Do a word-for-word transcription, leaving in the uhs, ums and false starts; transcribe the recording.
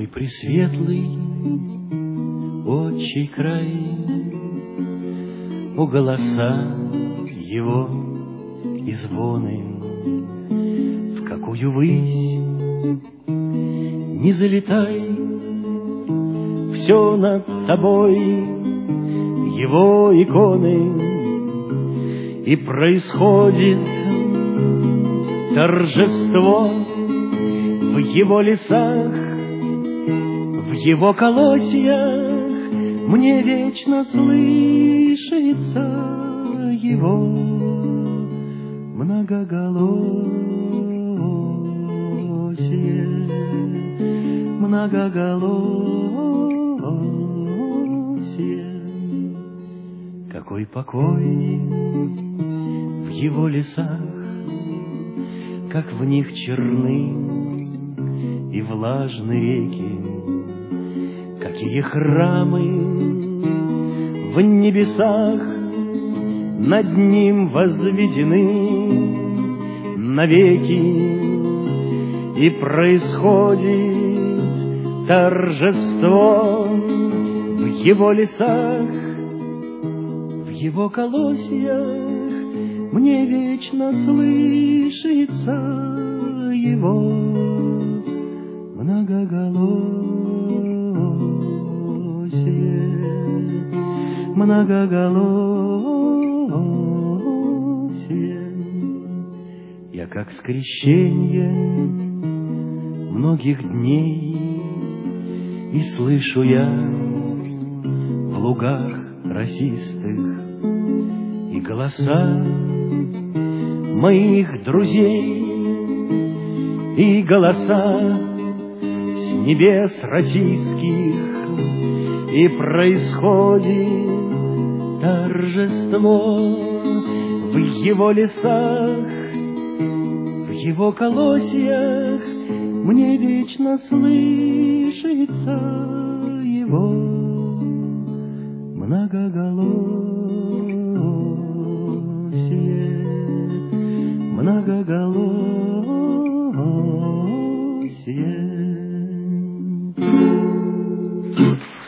пресветлый отчий край, о голоса его и звоны, в какую высь не залетай, все над тобой его иконы, и происходит торжество в его лесах, в его колосьях. Мне вечно слышится его многоголосие, многоголосие. Какой покой в его лесах, как в них черны и влажны реки, какие храмы в небесах над ним возведены навеки, и происходит торжество в его лесах, в его колосьях. Мне вечно слышится его многоголосие, многоголосие. Я как скрещение многих дней, и слышу я в лугах росистых и голоса моих друзей, и голоса с небес российских, и происходит торжество в его лесах, в его колосьях. Мне вечно слышится его многоголосие, многоголосие.